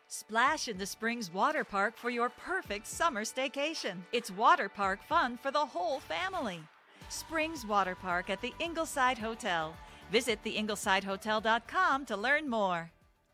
Splash into Springs Water Park for your perfect summer staycation. It's water park fun for the whole family. Springs Water Park at the Ingleside Hotel. Visit theinglesidehotel.com to learn more.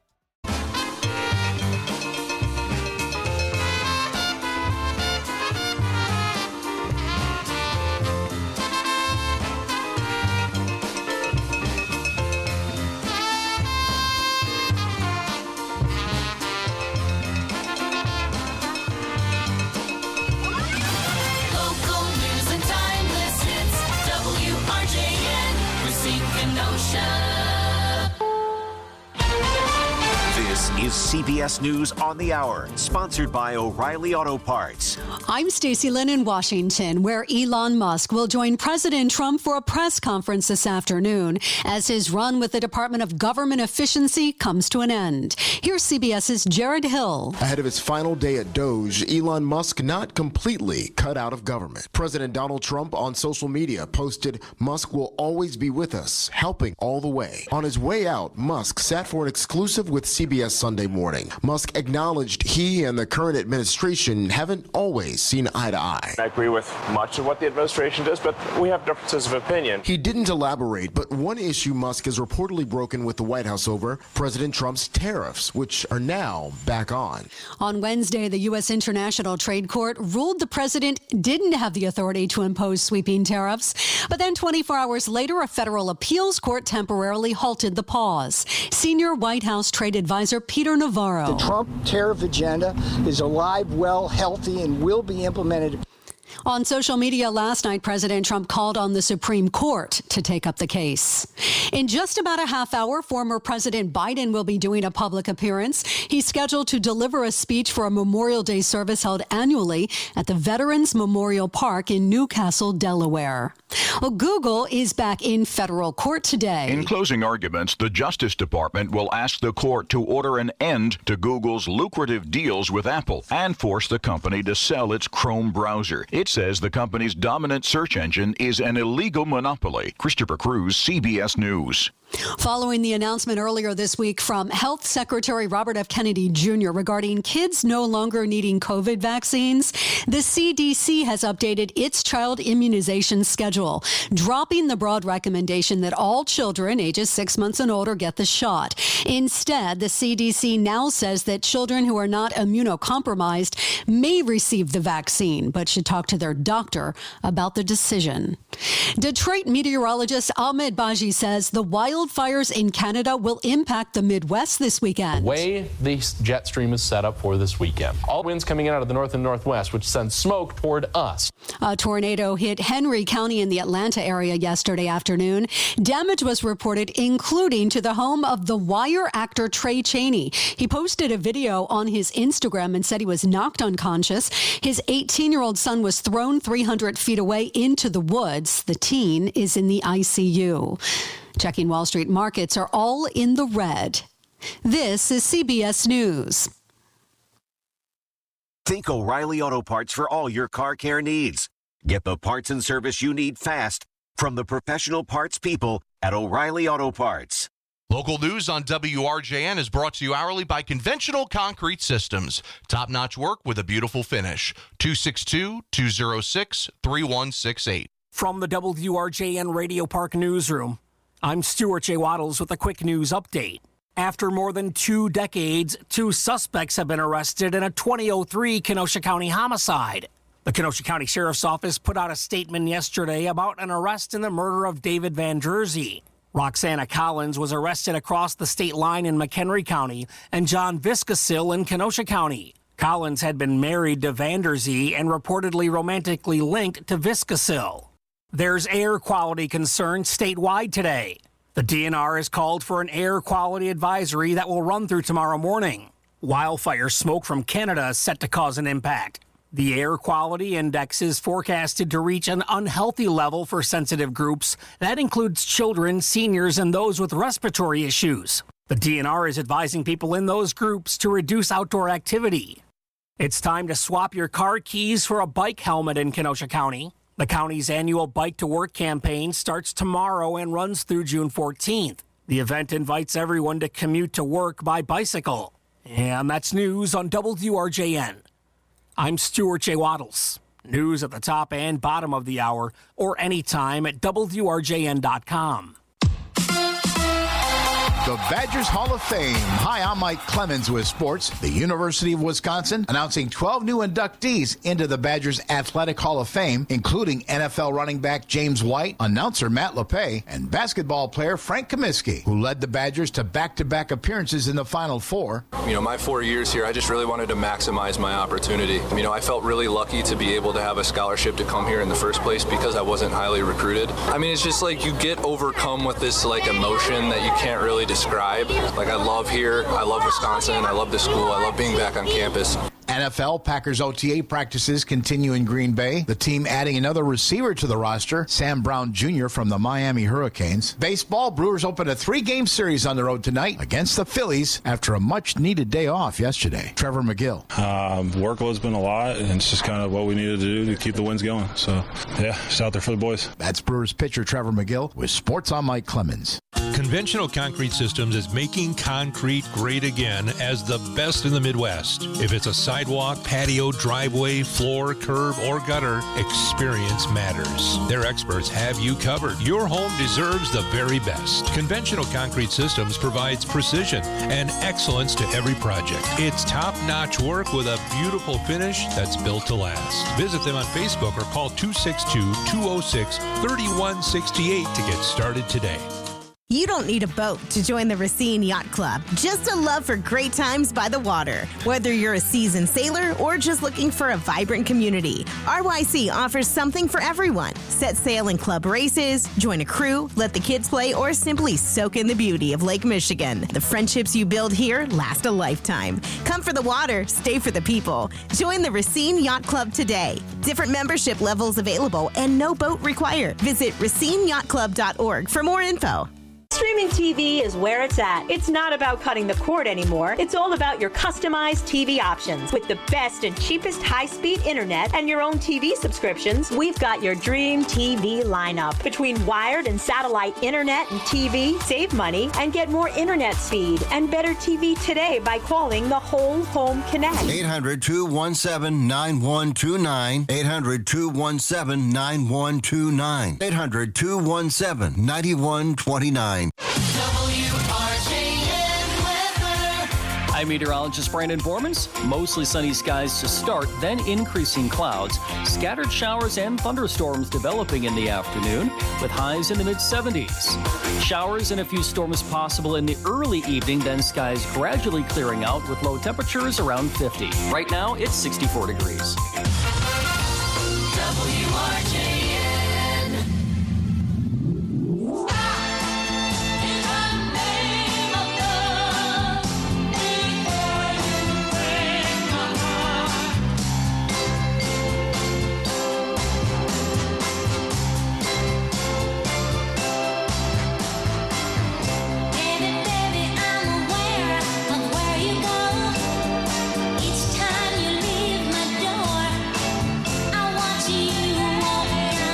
This is CBS News on the Hour, sponsored by O'Reilly Auto Parts. I'm Stacey Lynn in Washington, where Elon Musk will join President Trump for a press conference this afternoon as his run with the Department of Government Efficiency comes to an end. Here's CBS's Jared Hill. Ahead of his final day at Doge, Elon Musk not completely cut out of government. President Donald Trump on social media posted, "Musk will always be with us, helping all the way." On his way out, Musk sat for an exclusive with CBS Sunday Morning. Musk acknowledged he and the current administration haven't always seen eye to eye. I agree with much of what the administration does, but we have differences of opinion. He didn't elaborate, but one issue Musk has reportedly broken with the White House over, President Trump's tariffs, which are now back on. On Wednesday, the U.S. International Trade Court ruled the president didn't have the authority to impose sweeping tariffs. But then 24 hours later, a federal appeals court temporarily halted the pause. Senior White House trade advisor Peter Navarro. The Trump tariff agenda is alive, well, healthy, and will be implemented. On social media last night, President Trump called on the Supreme Court to take up the case. In just about a half hour, former President Biden will be doing a public appearance. He's scheduled to deliver a speech for a Memorial Day service held annually at the Veterans Memorial Park in Newcastle, Delaware. Well, Google is back in federal court today. In closing arguments, the Justice Department will ask the court to order an end to Google's lucrative deals with Apple and force the company to sell its Chrome browser. It says the company's dominant search engine is an illegal monopoly. Christopher Cruz, CBS News. Following the announcement earlier this week from Health Secretary Robert F. Kennedy Jr. regarding kids no longer needing COVID vaccines, the CDC has updated its child immunization schedule, dropping the broad recommendation that all children ages 6 months and older get the shot. Instead, the CDC now says that children who are not immunocompromised may receive the vaccine, but should talk to their doctor about the decision. Detroit meteorologist Ahmed Baji says the wildfires in Canada will impact the Midwest this weekend. The way the jet stream is set up for this weekend. All winds coming in out of the north and northwest, which sends smoke toward us. A tornado hit Henry County in the Atlanta area yesterday afternoon. Damage was reported, including to the home of The Wire actor Trey Chaney. He posted a video on his Instagram and said he was knocked unconscious. His 18-year-old son was thrown 300 feet away into the woods. The teen is in the ICU. Checking Wall Street markets are all in the red. This is CBS News. Think O'Reilly Auto Parts for all your car care needs. Get the parts and service you need fast from the professional parts people at O'Reilly Auto Parts. Local news on WRJN is brought to you hourly by Conventional Concrete Systems. Top-notch work with a beautiful finish. 262-206-3168. From the WRJN Radio Park Newsroom, I'm Stuart J. Waddles with a quick news update. After more than 2 decades, 2 suspects have been arrested in a 2003 Kenosha County homicide. The Kenosha County Sheriff's Office put out a statement yesterday about an arrest in the murder of David Van Jersey. Roxana Collins was arrested across the state line in McHenry County and John Viscasil in Kenosha County. Collins had been married to Van Jersey and reportedly romantically linked to Viscasil. There's air quality concerns statewide today. The DNR has called for an air quality advisory that will run through tomorrow morning. Wildfire smoke from Canada is set to cause an impact. The air quality index is forecasted to reach an unhealthy level for sensitive groups. That includes children, seniors, and those with respiratory issues. The DNR is advising people in those groups to reduce outdoor activity. It's time to swap your car keys for a bike helmet in Kenosha County. The county's annual Bike to Work campaign starts tomorrow and runs through June 14th. The event invites everyone to commute to work by bicycle. And that's news on WRJN. I'm Stuart J. Waddles. News at the top and bottom of the hour or anytime at WRJN.com. The Badgers Hall of Fame. Hi, I'm Mike Clemens with sports. The University of Wisconsin announcing 12 new inductees into the Badgers Athletic Hall of Fame, including NFL running back James White, announcer Matt LePay, and basketball player Frank Kaminsky, who led the Badgers to back-to-back appearances in the Final Four. My 4 years here, I just really wanted to maximize my opportunity. I felt really lucky to be able to have a scholarship to come here in the first place because I wasn't highly recruited. It's just like you get overcome with this emotion that you can't really describe. I love here, I love Wisconsin, I love the school, I love being back on campus. NFL Packers OTA practices continue in Green Bay. The team adding another receiver to the roster, Sam Brown Jr. from the Miami Hurricanes. Baseball, Brewers opened a 3-game series on the road tonight against the Phillies after a much-needed day off yesterday. Trevor McGill. Workload's been a lot, and it's just kind of what we needed to do to keep the wins going. So, yeah, it's out there for the boys. That's Brewers pitcher Trevor McGill with Sports on Mike Clemens. Conventional Concrete Systems is making concrete great again as the best in the Midwest. If it's a sidewalk, patio, driveway, floor, curb, or gutter, experience matters. Their experts have you covered. Your home deserves the very best. Conventional Concrete Systems provides precision and excellence to every project. It's top-notch work with a beautiful finish that's built to last. Visit them on Facebook or call 262-206-3168 to get started today. You don't need a boat to join the Racine Yacht Club. Just a love for great times by the water. Whether you're a seasoned sailor or just looking for a vibrant community, RYC offers something for everyone. Set sail in club races, join a crew, let the kids play, or simply soak in the beauty of Lake Michigan. The friendships you build here last a lifetime. Come for the water, stay for the people. Join the Racine Yacht Club today. Different membership levels available and no boat required. Visit RacineYachtClub.org for more info. Streaming TV is where it's at. It's not about cutting the cord anymore. It's all about your customized TV options. With the best and cheapest high-speed internet and your own TV subscriptions, we've got your dream TV lineup. Between wired and satellite internet and TV, save money and get more internet speed and better TV today by calling the Whole Home Connect. 800-217-9129. 800-217-9129. 800-217-9129. I'm meteorologist Brandon Bormans. Mostly sunny skies to start, then increasing clouds. Scattered showers and thunderstorms developing in the afternoon with highs in the mid-70s. Showers and a few storms possible in the early evening, then skies gradually clearing out with low temperatures around 50. Right now, it's 64 degrees. WRJN. Each time you leave my door, I watch you walk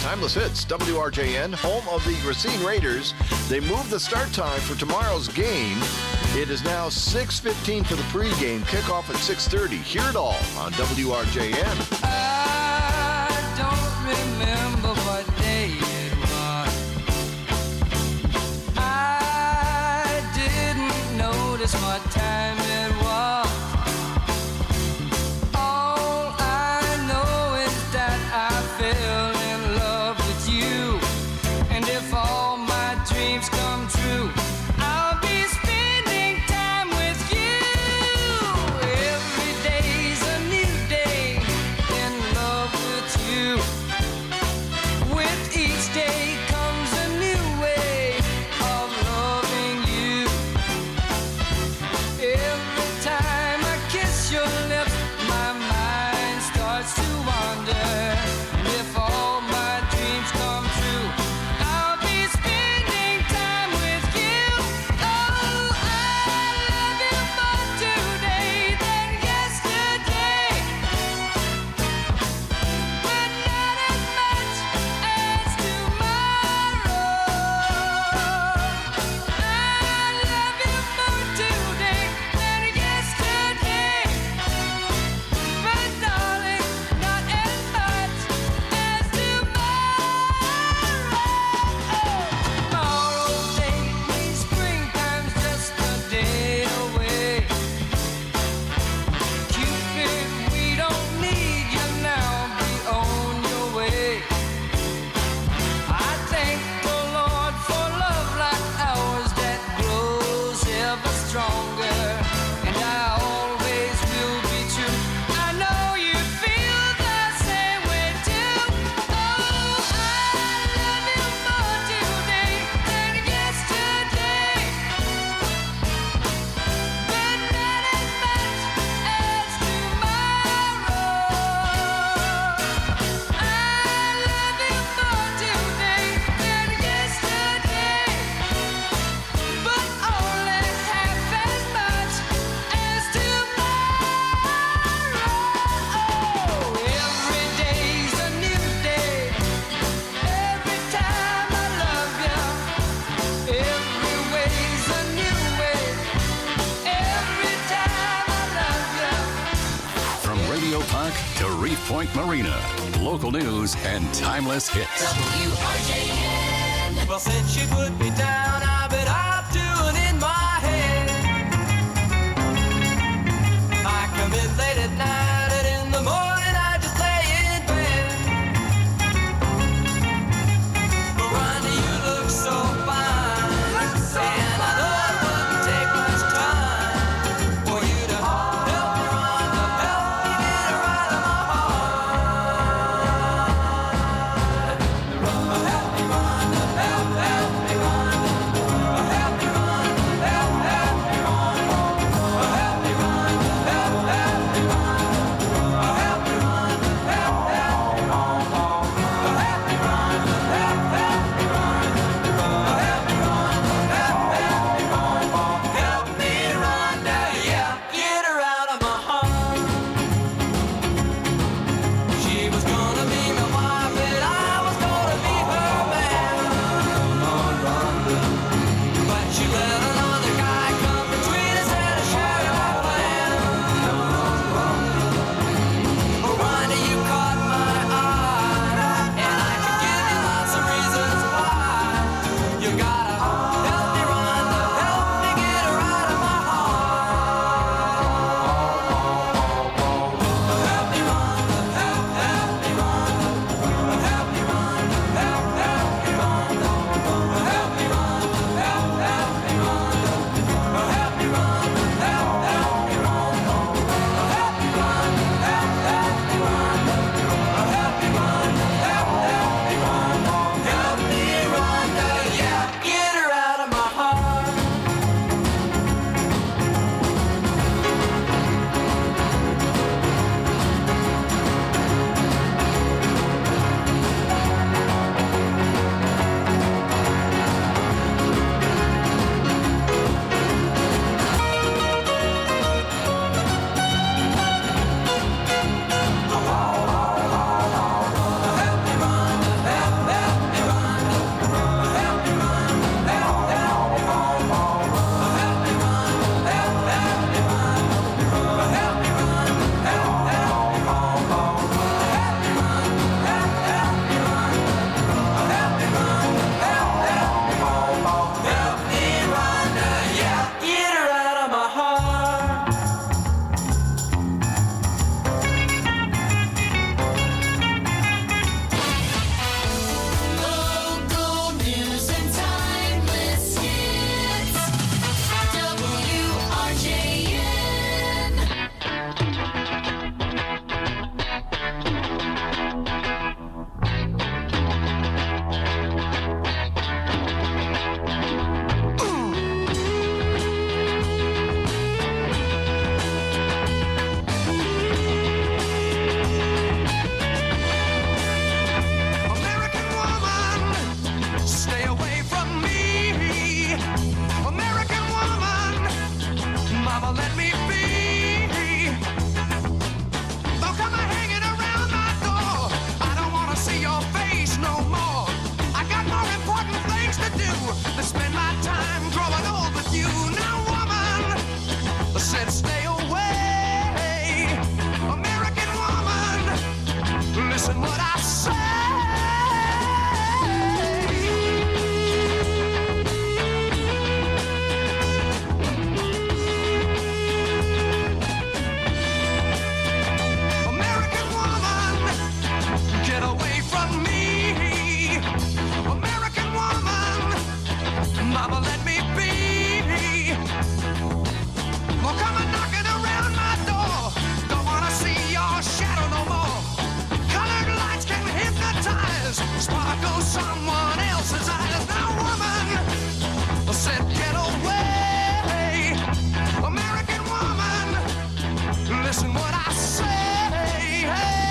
Timeless Hits, WRJN, home of the Racine Raiders. They moved the start time for tomorrow's game. It is now 6:15 for the pregame, kickoff at 6:30. Hear it all on WRJN. I don't remember what day it was. I didn't notice what time it was. All I know is that I fell in love with you. And if all my dreams come true, I'll be spending time with you. Every day's a new day in love with you. With each day comes a new way of loving you. Every time I kiss your lips, my mind starts to wander. And if all my dreams come true, I'll be spending time with you. Oh, I love you more today than yesterday, but not as much as tomorrow. I love you more today than yesterday, but darling, not as much as tomorrow's day means springtime's just a day away. Cupid, we don't need you now, be on your way. I thank the Lord for love like ours that grows ever stronger, and I always will be true. I know you feel the same way too. Oh, I love you more today than yesterday, but not as much as tomorrow. I love you more today than yesterday, but only half as much as tomorrow. Every day's a new day. Every time I love you, every way's a new way. Every time I love you. From Radio Park to Reef Point Marina, local news and timeless hits. WRJN. Well, since she put me down, I bet I'll do it in my head. I come in late at night, and in the morning I just lay in bed. Miranda, you look so fine, and I know it wouldn't take much time for you to help Miranda, help me get her out of my heart. Help me, Miranda, help me, Miranda. Mama, let me be. Don't come hanging around my door. I don't want to see your face no more. I got more important things to do than spend my time growing old with you. Now, woman, I said stay away. American woman, listen what I say. Mama, let me be. Well, come on knocking around my door. Don't want to see your shadow no more. Colored lights can hypnotize, sparkle someone else's eyes. Now, woman, I said get away. American woman, listen what I say. Hey.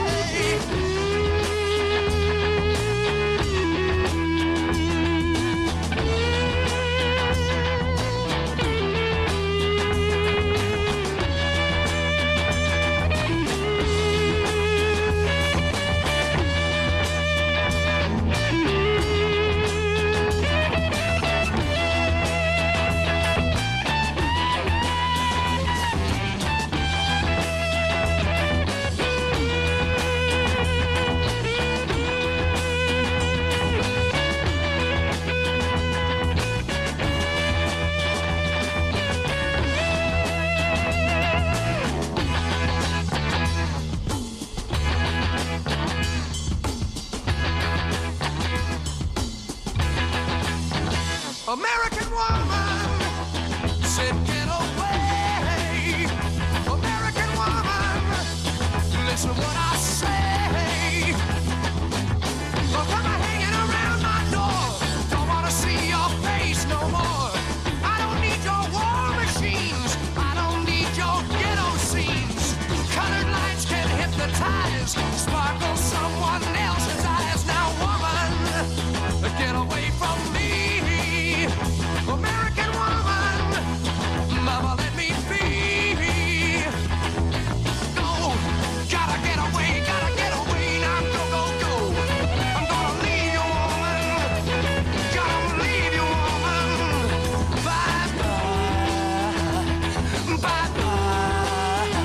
American woman said get away. American woman, listen what I say. Well, come on hanging around my door. Don't want to see your face no more. I don't need your war machines. I don't need your ghetto scenes. Colored lights can hypnotize, sparkle someone else's eyes. Now, woman, get away from me. American woman, mama, let me be. Go, gotta get away now, go, go, go. I'm gonna leave you, woman, gotta leave you, woman. Bye-bye, bye-bye,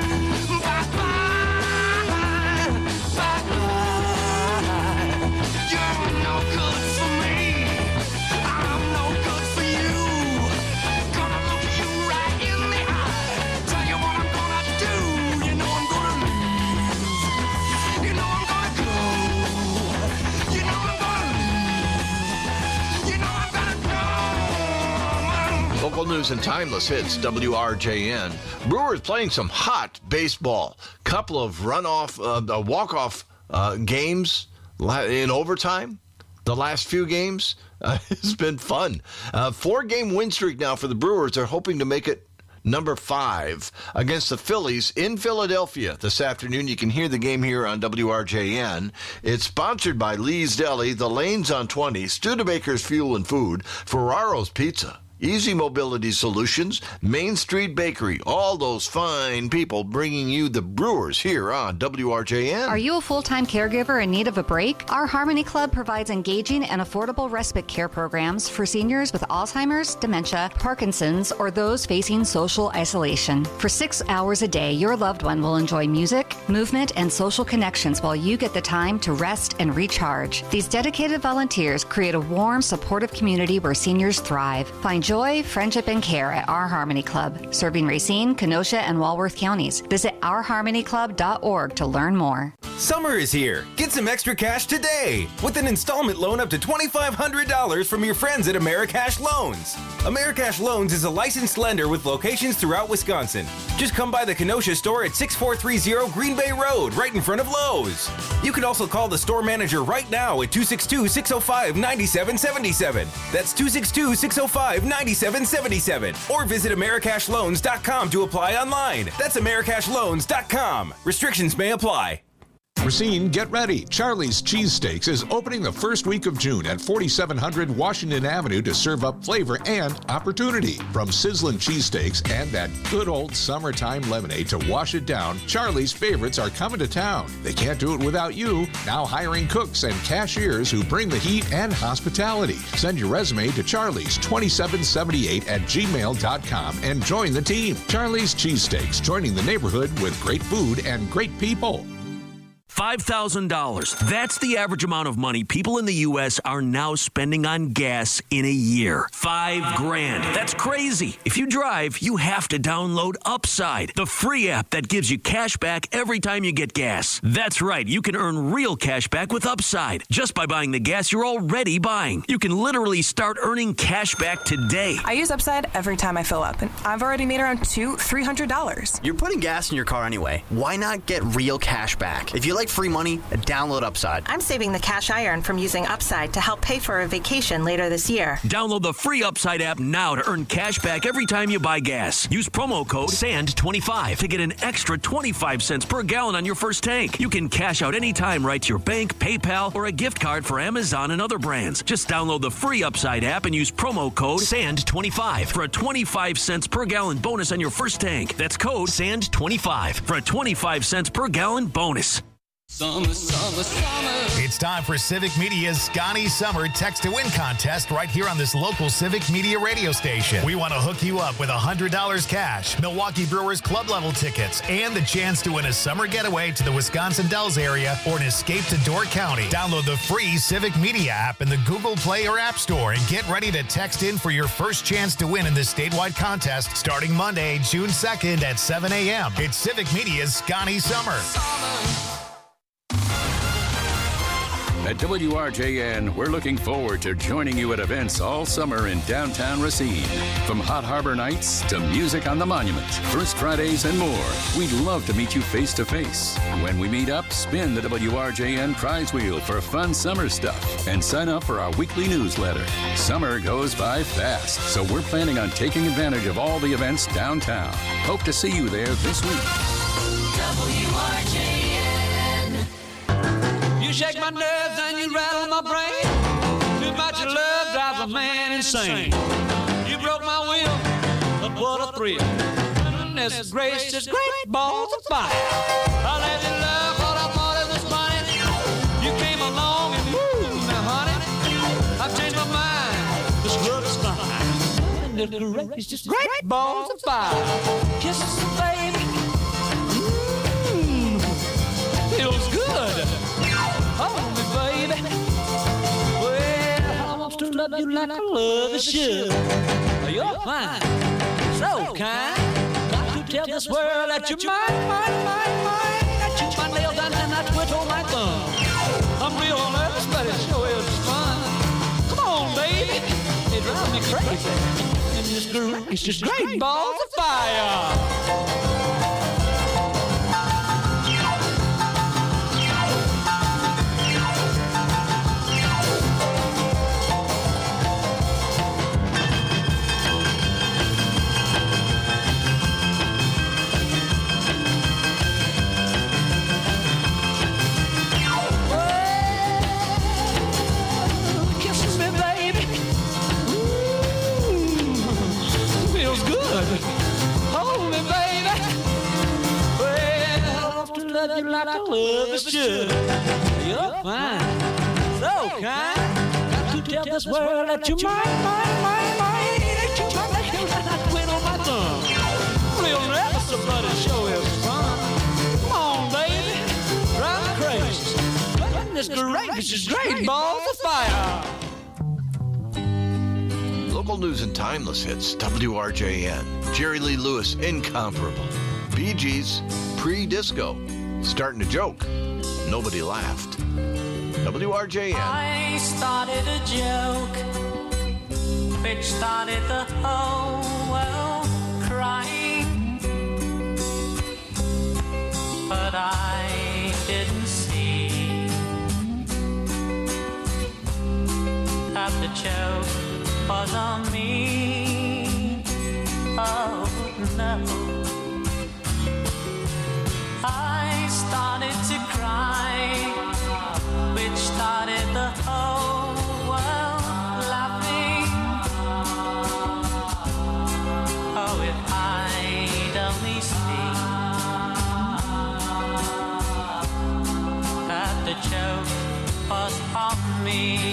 bye-bye, bye-bye. You're no good for me. I'm no good for you. Gonna look you right in the eye. Tell you what I'm gonna do. You know I'm gonna leave. You know I'm gonna go. You know I'm gonna leave. You know I'm gonna go. Local news and timeless hits, WRJN. Brewers playing some hot baseball. Couple of walk-off games in overtime. The last few games, it's been fun. 4-game win streak now for the Brewers. They're hoping to make it number 5 against the Phillies in Philadelphia this afternoon. You can hear the game here on WRJN. It's sponsored by Lee's Deli, The Lanes on 20, Studebaker's Fuel and Food, Ferraro's Pizza, Easy Mobility Solutions, Main Street Bakery, all those fine people bringing you the Brewers here on WRJN. Are you a full-time caregiver in need of a break? Our Harmony Club provides engaging and affordable respite care programs for seniors with Alzheimer's, dementia, Parkinson's, or those facing social isolation. For 6 hours a day, your loved one will enjoy music, movement, and social connections while you get the time to rest and recharge. These dedicated volunteers create a warm, supportive community where seniors thrive. Find joy, friendship, and care at Our Harmony Club, serving Racine, Kenosha, and Walworth counties. Visit ourharmonyclub.org to learn more. Summer is here. Get some extra cash today with an installment loan up to $2,500 from your friends at Americash Loans. Americash Loans is a licensed lender with locations throughout Wisconsin. Just come by the Kenosha store at 6430 Green Bay Road, right in front of Lowe's. You can also call the store manager right now at 262-605-9777. That's 262-605-9777. Or visit AmericashLoans.com to apply online. That's AmericashLoans.com. Restrictions may apply. Racine, get ready. Charlie's Cheesesteaks is opening the first week of June at 4700 Washington Avenue to serve up flavor and opportunity. From sizzling cheesesteaks and that good old summertime lemonade to wash it down, Charlie's favorites are coming to town. They can't do it without you. Now hiring cooks and cashiers who bring the heat and hospitality. Send your resume to charlies2778@gmail.com and join the team. Charlie's Cheesesteaks, joining the neighborhood with great food and great people. $5,000. That's the average amount of money people in the U.S. are now spending on gas in a year. $5,000. That's crazy. If you drive, you have to download Upside, the free app that gives you cash back every time you get gas. That's right. You can earn real cash back with Upside just by buying the gas you're already buying. You can literally start earning cash back today. I use Upside every time I fill up, and I've already made around $200-$300. You're putting gas in your car anyway. Why not get real cash back? If you like free money, download Upside. I'm saving the cash I earn from using Upside to help pay for a vacation later this year. Download the free Upside app now to earn cash back every time you buy gas. Use promo code SAND25 to get an extra 25 cents per gallon on your first tank. You can cash out anytime right to your bank, PayPal, or a gift card for Amazon and other brands. Just download the free Upside app and use promo code SAND25 for a 25 cents per gallon bonus on your first tank. That's code SAND25 for a 25 cents per gallon bonus. Summer, summer, summer. It's time for Civic Media's Scotty Summer Text to Win contest right here on this local Civic Media radio station. We want to hook you up with $100 cash, Milwaukee Brewers club level tickets, and the chance to win a summer getaway to the Wisconsin Dells area or an escape to Door County. Download the free Civic Media app in the Google Play or App Store and get ready to text in for your first chance to win in this statewide contest starting Monday, June 2nd at 7 a.m. It's Civic Media's Scotty Summer. At WRJN, we're looking forward to joining you at events all summer in downtown Racine. From Hot Harbor Nights to music on the monument, First Fridays, and more. We'd love to meet you face to face. When we meet up, spin the WRJN prize wheel for fun summer stuff and sign up for our weekly newsletter. Summer goes by fast, so we're planning on taking advantage of all the events downtown. Hope to see you there this week. WRJN. You shake my nerves and you rattle my brain. Too much of love drives a man insane. You broke my will, but what a thrill. Goodness gracious, great balls of fire. I let you love what I thought it was funny. You came along and moved now, honey. I've changed my mind, this love is fine. Goodness gracious, great balls of fire. Kisses, baby. Feels good. Hold me, baby. Well, I want to love you like I love the should. You're fine, so kind. Got to tell this world that you're mine. I chew my nails and then I twiddle my thumb. I'm real nervous, but it sure is fun. Come on, baby. It drives me crazy. And this groove is just great balls of fire. Hold me, baby. Well, I love to love you like I love is should. You're fine, so kind. Got to tell this world that you're mine. That you my nails and I quit on my thumb. Real nervous, but it sure is fun. Come on, baby, drive me crazy. Goodness gracious, great balls of fire. Local news and timeless hits, WRJN. Jerry Lee Lewis, Incomparable. Bee Gees, Pre-Disco. Starting to joke. Nobody laughed. WRJN. I started a joke, which started the whole world crying. But I didn't see that the joke was on me. Oh no. I started to cry me.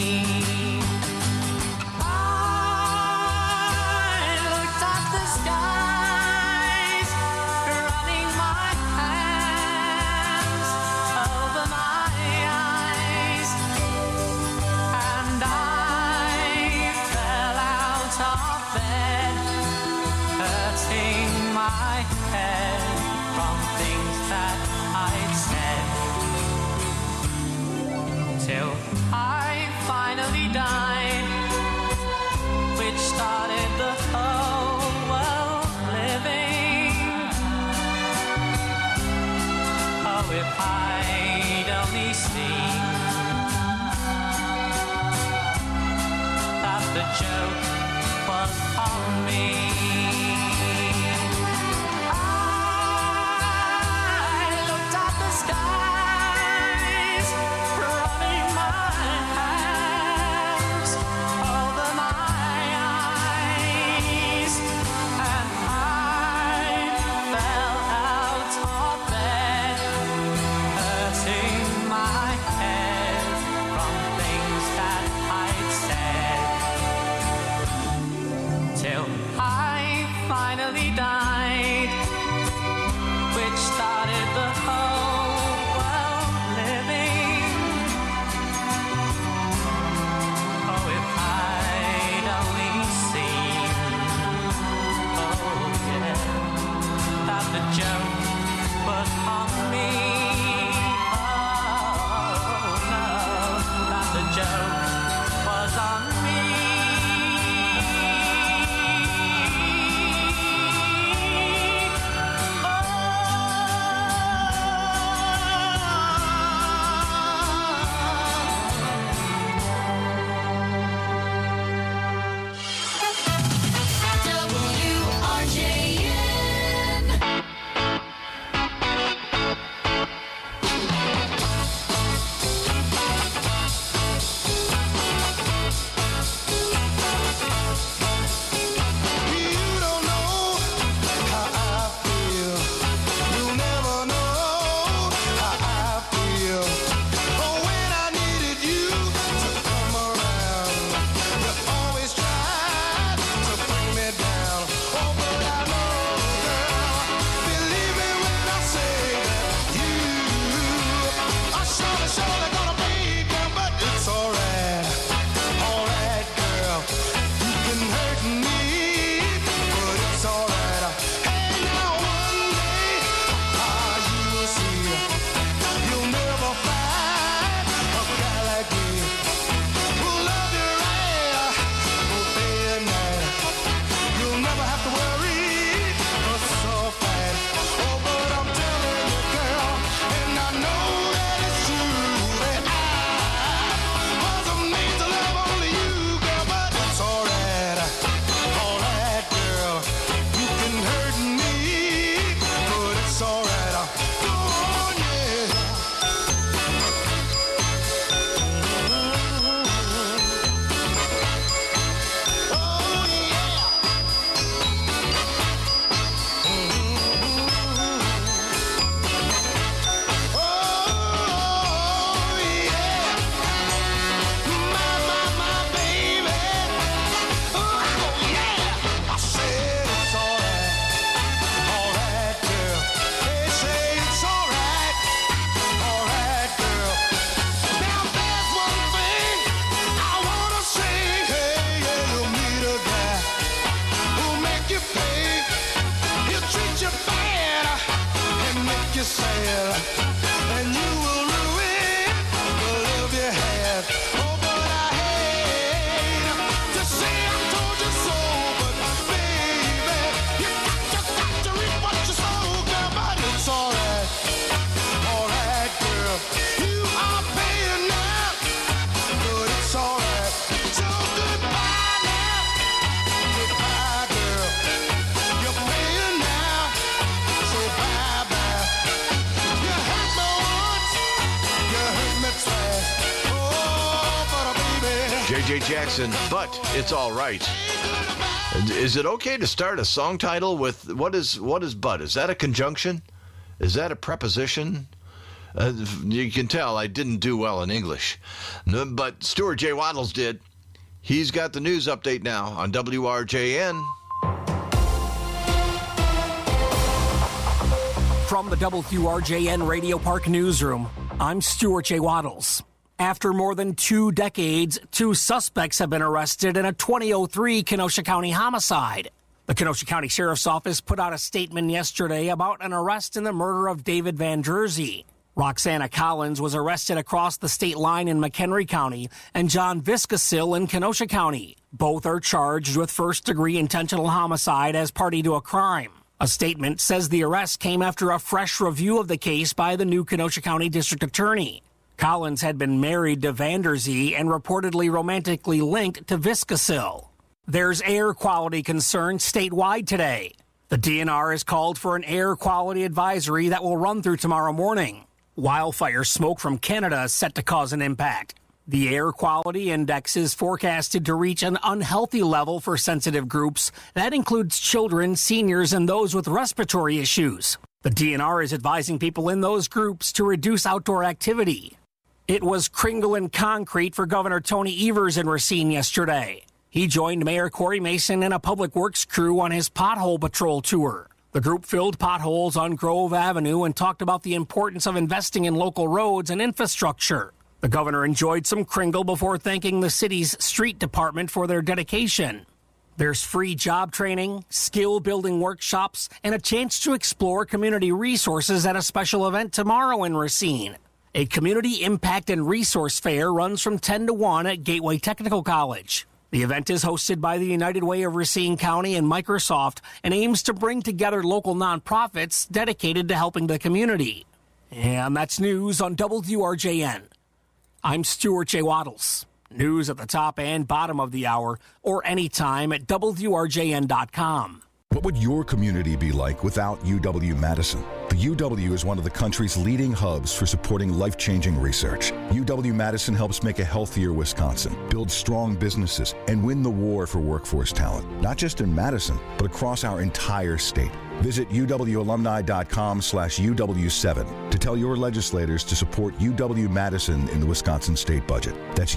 Till I finally died, which started the whole world living. Oh, if I'd only seen that the joke was on me. J.J. Jackson, But It's All Right. Is it okay to start a song title with what is but? Is that a conjunction? Is that a preposition? You can tell I didn't do well in English. But Stuart J. Waddles did. He's got the news update now on WRJN. From the WRJN Radio Park Newsroom, I'm Stuart J. Waddles. After more than 2 decades, 2 suspects have been arrested in a 2003 Kenosha County homicide. The Kenosha County Sheriff's Office put out a statement yesterday about an arrest in the murder of David Van Jersey. Roxana Collins was arrested across the state line in McHenry County, and John Viscasil in Kenosha County. Both are charged with first-degree intentional homicide as party to a crime. A statement says the arrest came after a fresh review of the case by the new Kenosha County District Attorney. Collins had been married to Vanderzee and reportedly romantically linked to Viscasil. There's air quality concerns statewide today. The DNR has called for an air quality advisory that will run through tomorrow morning. Wildfire smoke from Canada is set to cause an impact. The air quality index is forecasted to reach an unhealthy level for sensitive groups. That includes children, seniors, and those with respiratory issues. The DNR is advising people in those groups to reduce outdoor activity. It was Kringle and concrete for Governor Tony Evers in Racine yesterday. He joined Mayor Corey Mason and a public works crew on his pothole patrol tour. The group filled potholes on Grove Avenue and talked about the importance of investing in local roads and infrastructure. The governor enjoyed some Kringle before thanking the city's street department for their dedication. There's free job training, skill-building workshops, and a chance to explore community resources at a special event tomorrow in Racine. A community impact and resource fair runs from 10 to 1 at Gateway Technical College. The event is hosted by the United Way of Racine County and Microsoft and aims to bring together local nonprofits dedicated to helping the community. And that's news on WRJN. I'm Stuart J. Waddles. News at the top and bottom of the hour or anytime at WRJN.com. What would your community be like without UW-Madison? The UW is one of the country's leading hubs for supporting life-changing research. UW-Madison helps make a healthier Wisconsin, build strong businesses, and win the war for workforce talent, not just in Madison, but across our entire state. Visit uwalumni.com/UW7 to tell your legislators to support UW-Madison in the Wisconsin state budget. That's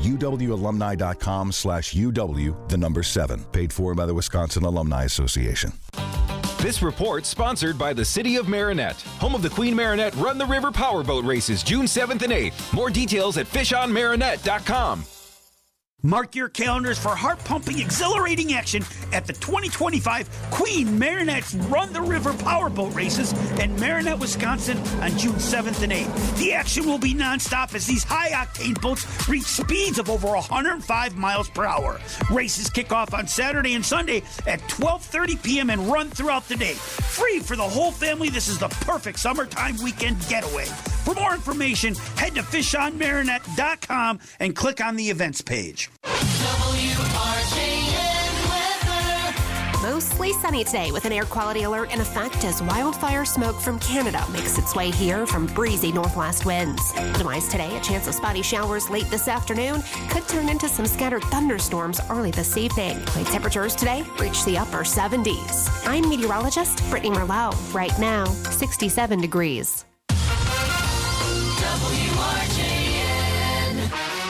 uwalumni.com/UW7, paid for by the Wisconsin Alumni Association. This report sponsored by the City of Marinette, home of the Queen Marinette Run the River Powerboat Races, June 7th and 8th. More details at fishonmarinette.com. Mark your calendars for heart-pumping, exhilarating action at the 2025 Queen Marinette's Run the River Powerboat Races in Marinette, Wisconsin on June 7th and 8th. The action will be nonstop as these high-octane boats reach speeds of over 105 miles per hour. Races kick off on Saturday and Sunday at 12:30 p.m. and run throughout the day. Free for the whole family, this is the perfect summertime weekend getaway. For more information, head to fishonmarinette.com and click on the events page. Mostly sunny today with an air quality alert in effect as wildfire smoke from Canada makes its way here from breezy northwest winds. Otherwise today, a chance of spotty showers late this afternoon could turn into some scattered thunderstorms early this evening. High temperatures today reach the upper 70s. I'm meteorologist Brittany Merlot. Right now, 67 degrees. WRJN.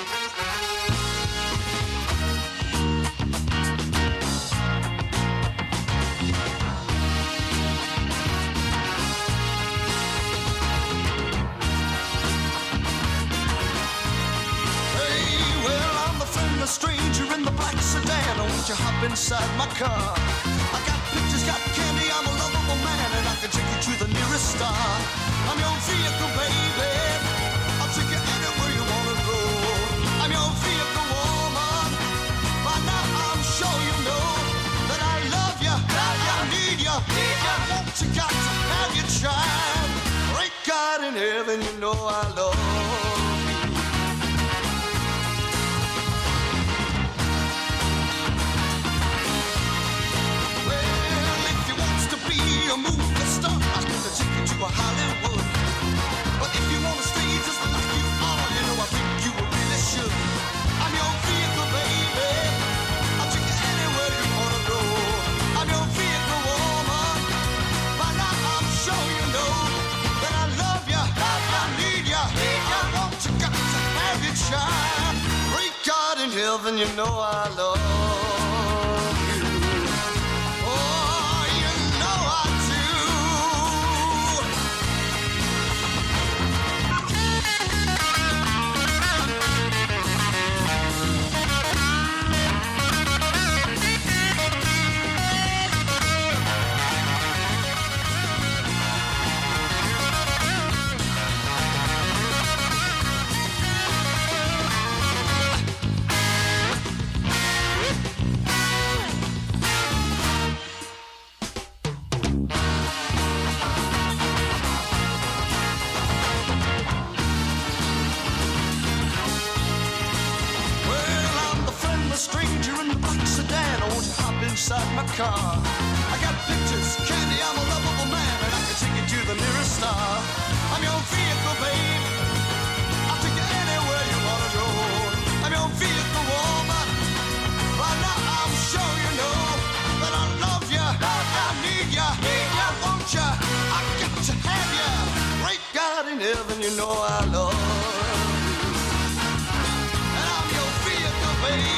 A stranger in the black sedan, won't you hop inside my car? I got pictures, got candy, I'm a lovable man, and I can take you to the nearest star. I'm your vehicle, baby. I'll take you anywhere you wanna go. I'm your vehicle, woman. By now I'm sure you know that I love you, I need you, I want you, got to have your child. Great God in heaven, you know I love you. A movie star, I'm gonna take you to a Hollywood. But if you wanna stay just like you are, you know I think you really should. I'm your vehicle, baby. I'll take you anywhere you wanna go. I'm your vehicle, woman. By now I'm sure you know that I love you, I need you, child. Great God in heaven, you know I love you. Oh, you know I inside my car. I got pictures, candy, I'm a lovable man, and I can take you to the nearest star. I'm your vehicle, babe. I'll take you anywhere you wanna go. I'm your vehicle, woman. Right now I'm sure you know that I love you, I need you, I want you, I got to have you. Great God in heaven, you know I love you. And I'm your vehicle, babe.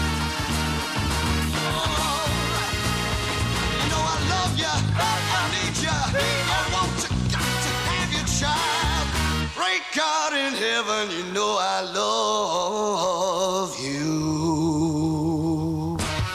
I need you, I want you, got to have your child. Great God in heaven, you know I love you.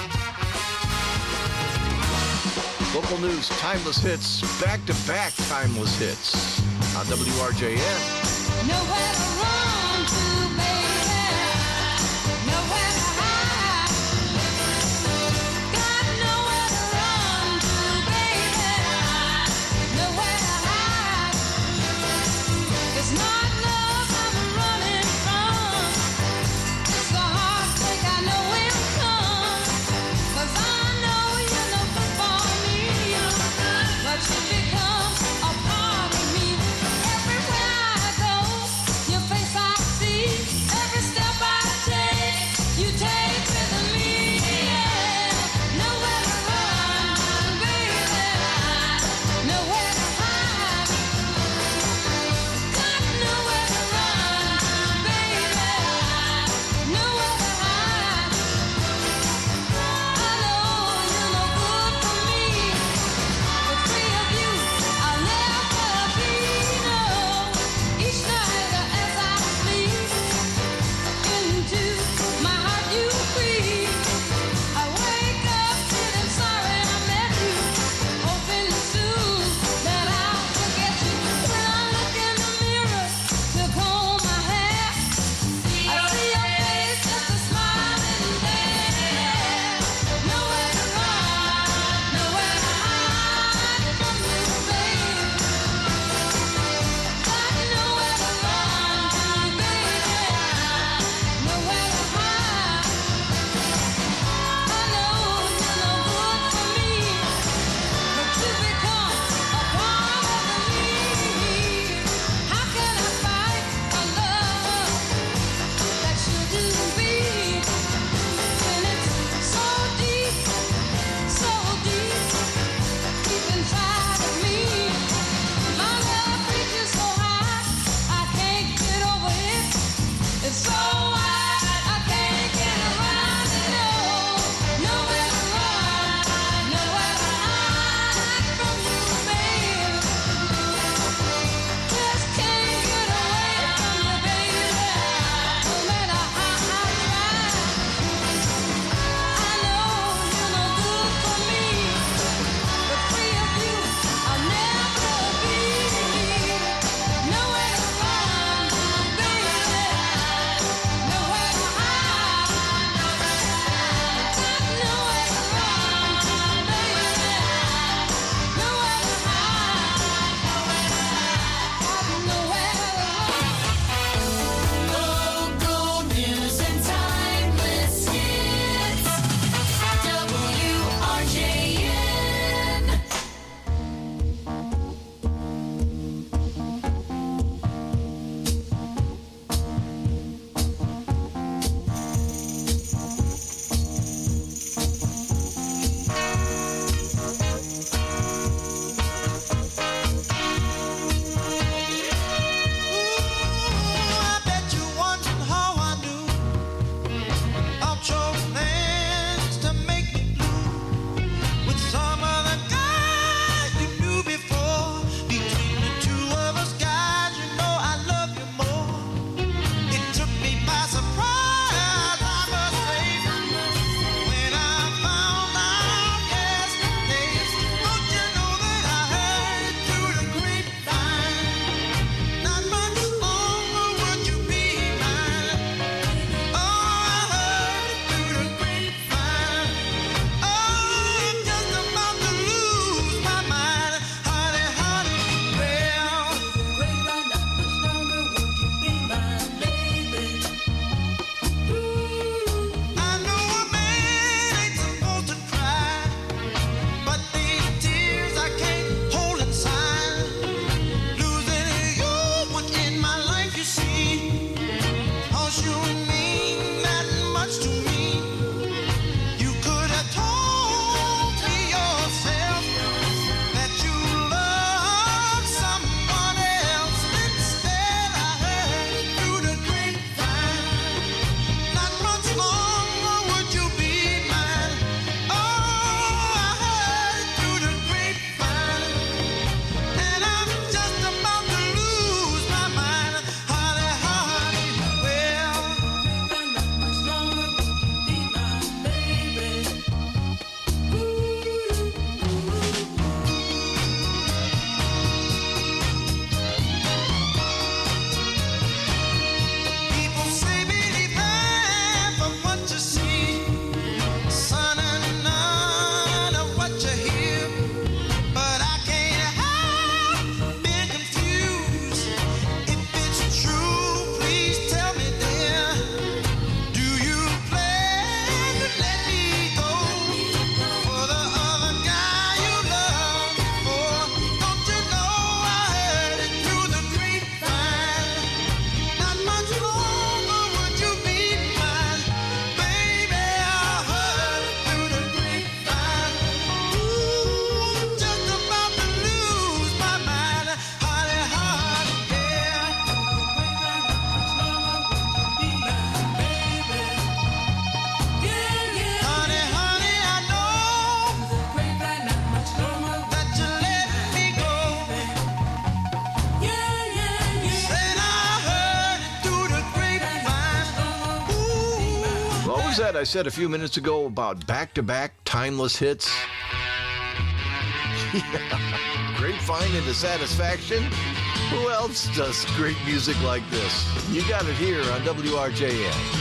Local news, timeless hits, back-to-back timeless hits on WRJN. Nowhere to run to, baby. Nowhere to hide. Got nowhere to run to, baby. Nowhere to hide. It's not love I'm running from. It's the heartbreak I know will come. 'Cause I know you're no good for me. But you become a part of me. Everywhere I go, your face was that I said a few minutes ago about back-to-back timeless hits? Yeah. Grapevine into Satisfaction. Who else does great music like this? You got it here on WRJN.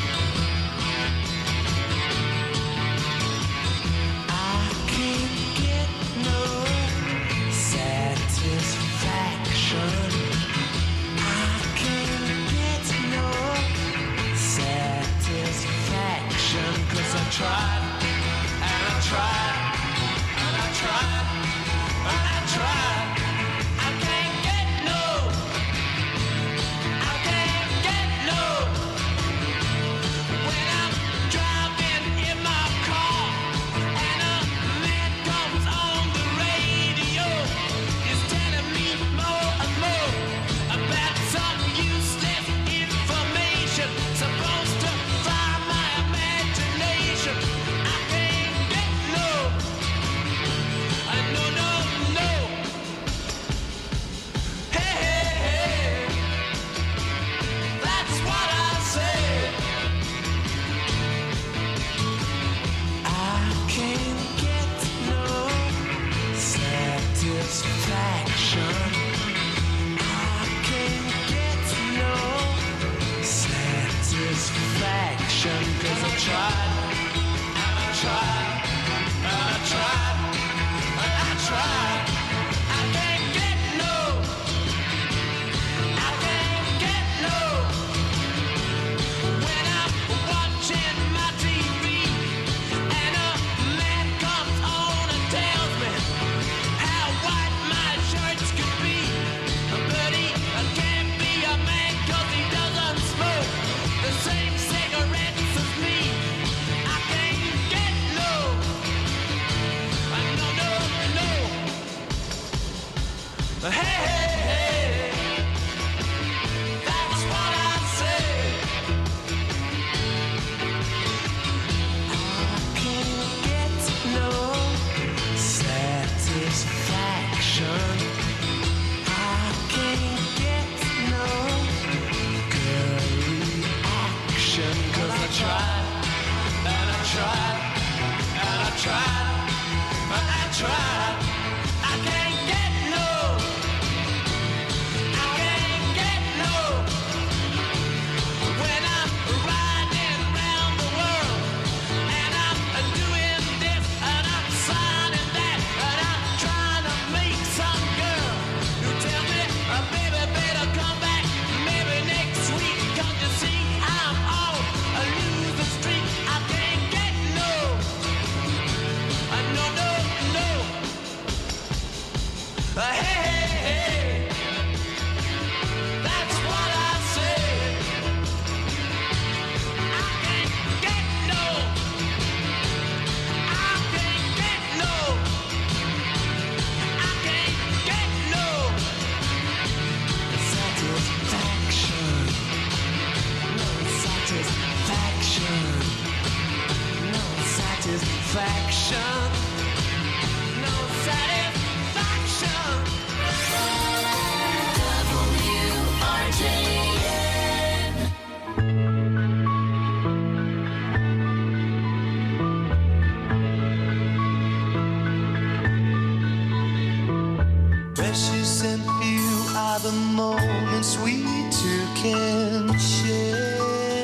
Precious and few are the moments we two can share.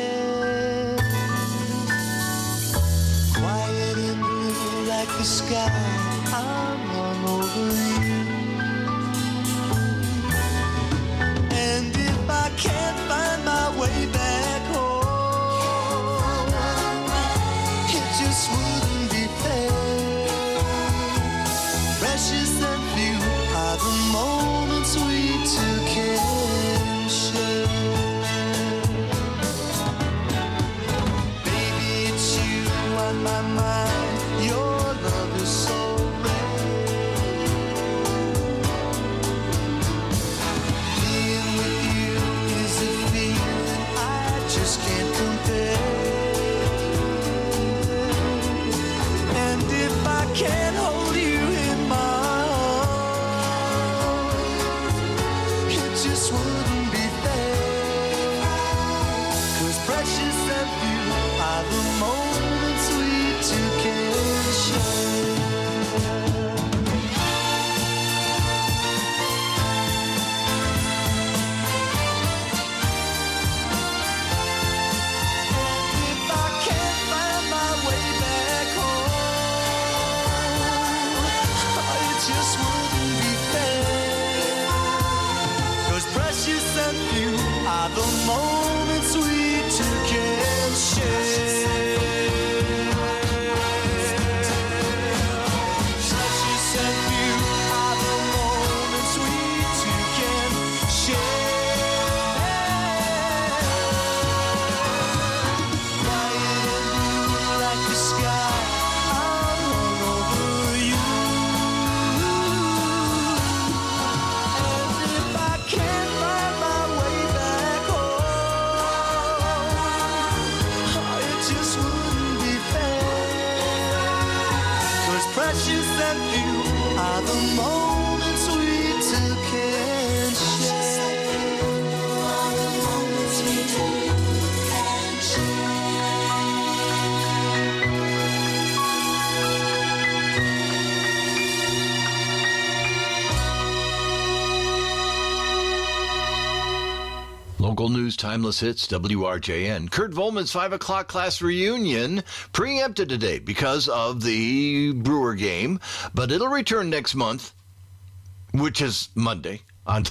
Quiet and blue like the sky, I'm all over you. And if I can't find my way back home, it just wouldn't be fair. Precious and few are the moments we two can share. Baby, it's you on my mind. Your love is so rare. Being with you is a feeling I just can't compare. And if I can't hold you in my just wouldn't be fair. 'Cause precious and few are the moments are the moments we two can share. Precious and few are the moments we two can share. Quiet and blue like the sky, I'll hang over you. And if I can't find my way back home, it just wouldn't be fair. 'Cause precious and few are the moments we two can share. Are the moments we two can Local news, timeless hits, WRJN. Kurt Volman's 5 o'clock class reunion preempted today because of the Brewer game, but it'll return next month, which is Monday, on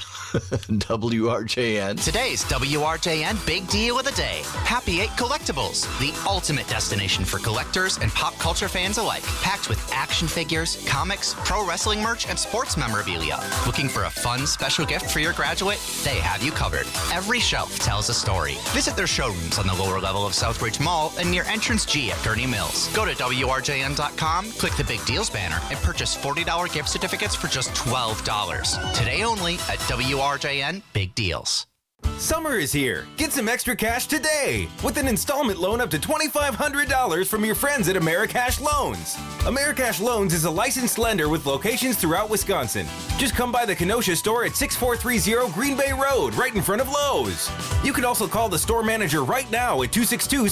WRJN. Today's WRJN Big Deal of the Day. Happy 8 Collectibles, the ultimate destination for collectors and pop culture fans alike. Packed with action figures, comics, pro wrestling merch, and sports memorabilia. Looking for a fun, special gift for your graduate? They have you covered. Every shelf tells a story. Visit their showrooms on the lower level of Southbridge Mall and near Entrance G at Gurney Mills. Go to WRJN.com, click the Big Deals banner, and purchase $40 gift certificates for just $12. Today only at WRJN Big Deals. Summer is here. Get some extra cash today with an installment loan up to $2,500 from your friends at Americash Loans. Americash Loans is a licensed lender with locations throughout Wisconsin. Just come by the Kenosha store at 6430 Green Bay Road, right in front of Lowe's. You can also call the store manager right now at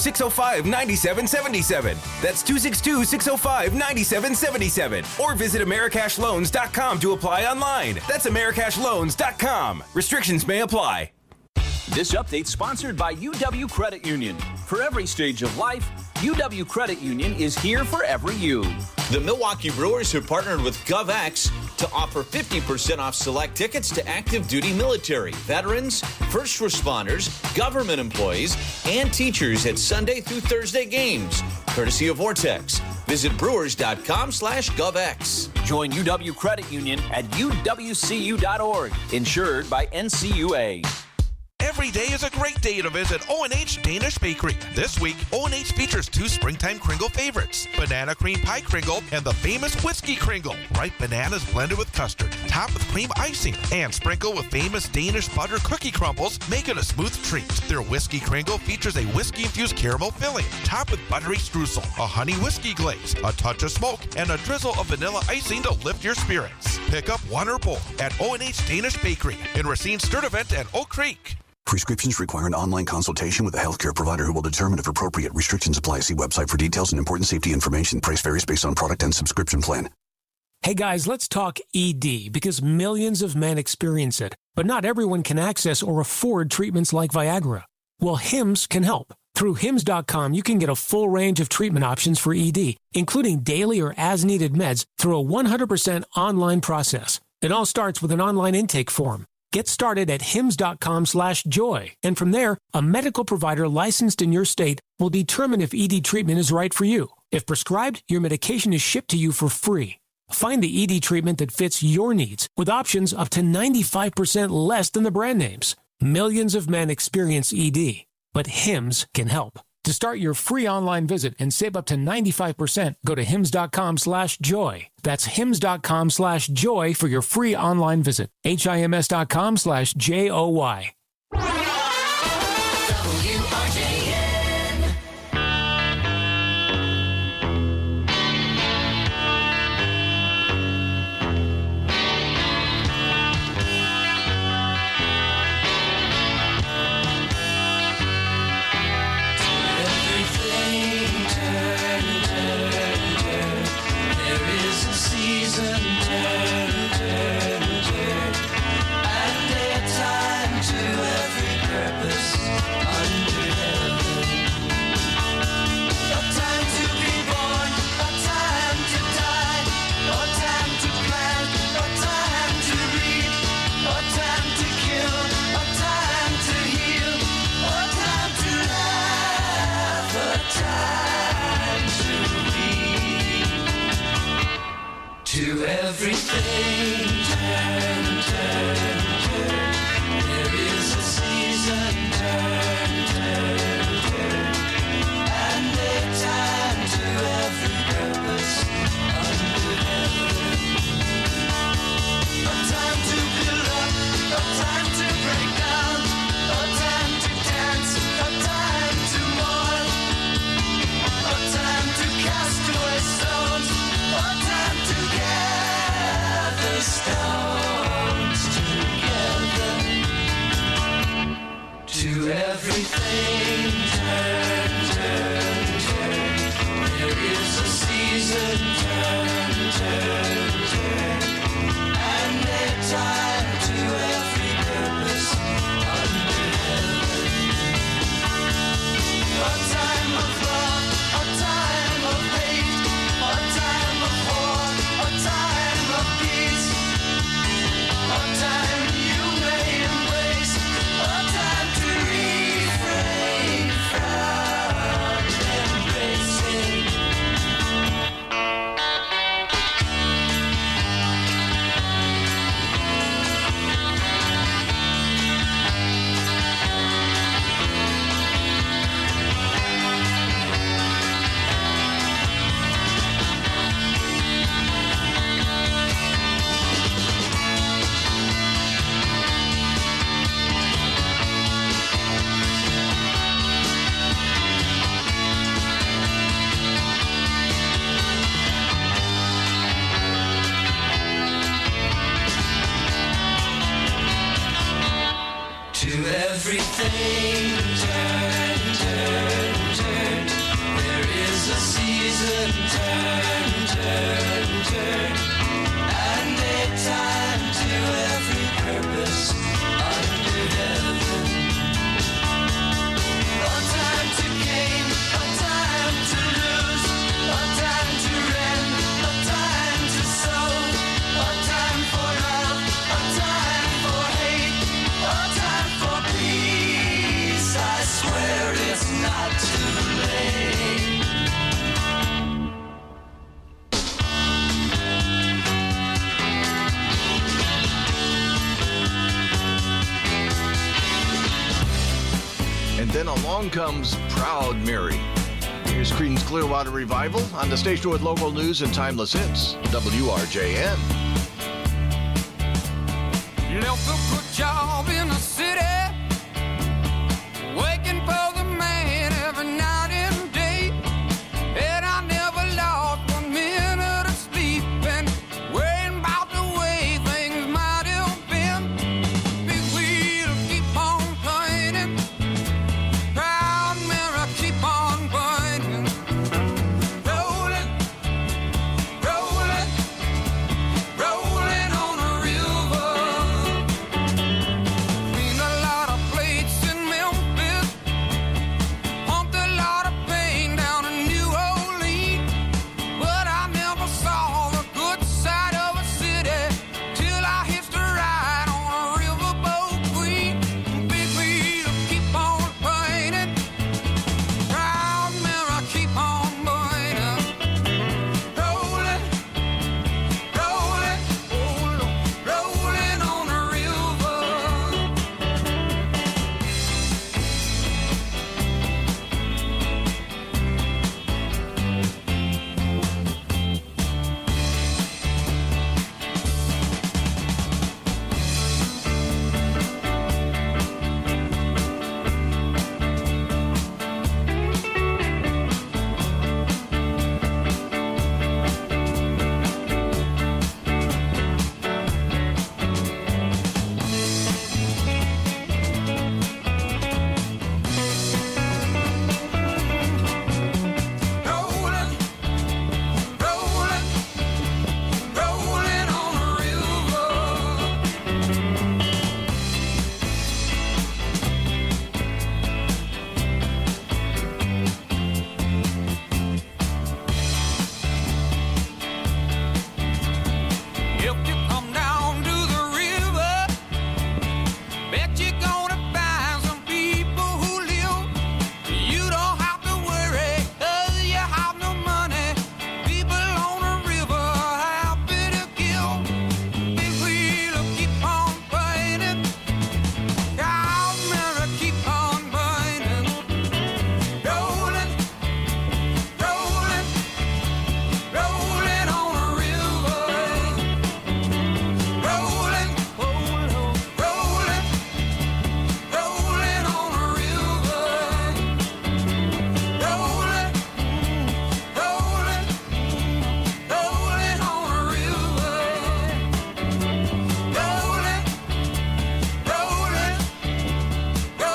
262-605-9777. That's 262-605-9777. Or visit AmericashLoans.com to apply online. That's AmericashLoans.com. Restrictions may apply. This update sponsored by UW Credit Union. For every stage of life, UW Credit Union is here for every you. The Milwaukee Brewers have partnered with GovX to offer 50% off select tickets to active duty military, veterans, first responders, government employees, and teachers at Sunday through Thursday games, courtesy of Vortex. Visit brewers.com/GovX. Join UW Credit Union at uwcu.org, insured by NCUA. Every day is a great day to visit O&H Danish Bakery. This week, O&H features 2 springtime Kringle favorites, Banana Cream Pie Kringle and the famous Whiskey Kringle. Ripe bananas blended with custard, topped with cream icing, and sprinkled with famous Danish butter cookie crumbles, make it a smooth treat. Their Whiskey Kringle features a whiskey-infused caramel filling, topped with buttery streusel, a honey whiskey glaze, a touch of smoke, and a drizzle of vanilla icing to lift your spirits. Pick up one or both at O&H Danish Bakery in Racine Sturtevant and Oak Creek. Prescriptions require an online consultation with a healthcare provider who will determine if appropriate. Restrictions apply. See website for details and important safety information. Price varies based on product and subscription plan. Hey guys, let's talk ED because millions of men experience it, but not everyone can access or afford treatments like Viagra. Well, Hims can help. Through Hims.com, you can get a full range of treatment options for ED, including daily or as-needed meds through a 100% online process. It all starts with an online intake form. Get started at hims.com/joy. And from there, a medical provider licensed in your state will determine if ED treatment is right for you. If prescribed, your medication is shipped to you for free. Find the ED treatment that fits your needs with options up to 95% less than the brand names. Millions of men experience ED, but Hims can help. To start your free online visit and save up to 95%, go to hims.com/joy. That's hims.com/joy for your free online visit. HIMS.com/JOY. Turn, and a time to To everything, turn, turn, turn. There is a season, turn, turn, turn. And a time to every purpose under heaven. A time to gain, a time to lose, a time to rend, a time to sow, a time for love, a time for hate, a time for peace. I swear it's not too late. And then along comes Proud Mary. Here's Creedence Clearwater Revival on the station with local news and timeless hits. WRJN. Left the good